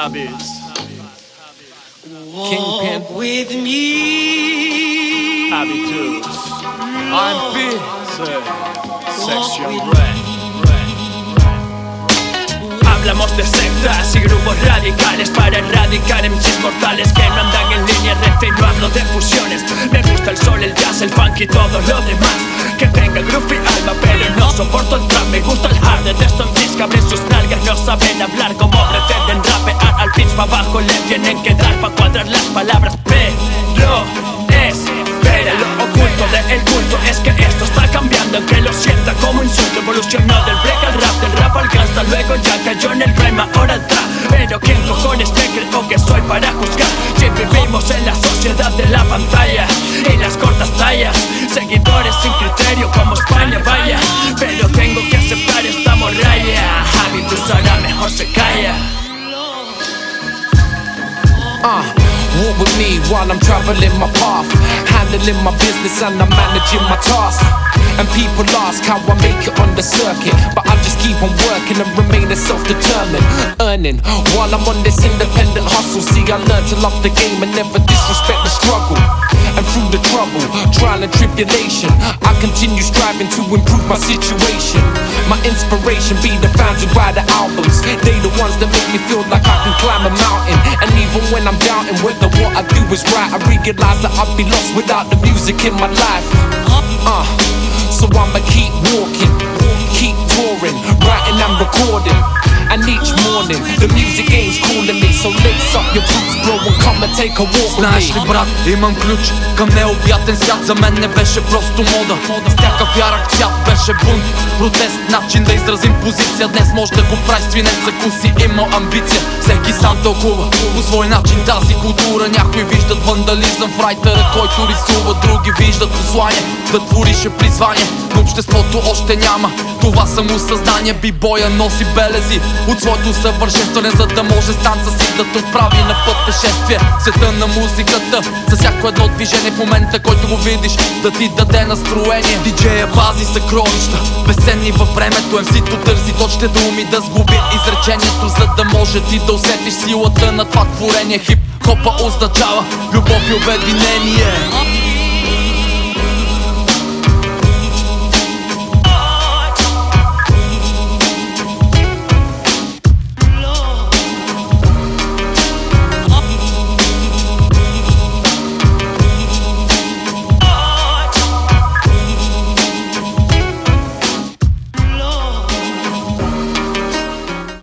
Habits. Kingpin with me. Habitudes. R&B Section Red. Hablamos de sectas y grupos radicales para erradicar MCs mortales que no andan en línea recta, y no hablo de fusiones. Me gusta el sol, el jazz, el funk y todo lo demás. Que tenga groove y alma, pero no soporto el trap. Me gusta el hard, detesto MCs que abren sus nalgas, no saben hablar como pretenden rapear. Al pitch pa' abajo le tienen que dar pa' cuadrar las palabras. Pero espera, lo oculto del culto es que esto está cambiando, aunque lo sienta como insulto. Evolucionó del break al rap, del rap al gangsta, luego ya cayó en el rhyme, ahora el trap. Pero ¿quién cojones me creo que soy para juzgar? Si vivimos en la sociedad de la pantalla y las cortas tallas, seguidores sin criterio como España, vaya. Pero tengo que aceptar esta morralla. Habitus ahora mejor se calla. Walk with me while I'm traveling my path, handling my business and I'm managing my task. And people ask how I make it on the circuit, but I just keep on working and remaining self-determined. Earning while I'm on this independent hustle. See, I learned to love the game and never disrespect the struggle. And through the trouble, trial and tribulation, I continue striving to improve my situation. My inspiration be the fans who buy the albums. They the ones that make me feel like I can climb a mountain. And even when I'm doubting whether what I do is right, I realize that I'd be lost without the music in my life. So I'ma keep walking, keep touring, writing and recording. And each morning the music game's calling me. So lace up your boots, bro, and come and take a walk with me. Знаеш ли, брат, имам ключ към необятен свят. За мен не беше просто мода. Всякакъв ярък цвят беше бунт, протест, начин да изразим позиция. Днес може да го прави свинец, закуси, има амбиция. Всеки сам тълкува по свой начин тази култура. Някои виждат вандализъм в райтера, който рисува. Други виждат послание, да твориш е призвание. Но обществото още няма това самосъзнание. Бибоя носи белези от своето съвършенстване, за да може с танца си да те отправи на пътешествие. Света на музиката, за всяко едно движение в момента, който го видиш, да ти даде настроение. Диджея пази съкровища, безценни във времето. MC-то търси точните думи да сглоби изречението, за да може ти да усетиш силата на това творение. Хип-хопа означава любов и обединение.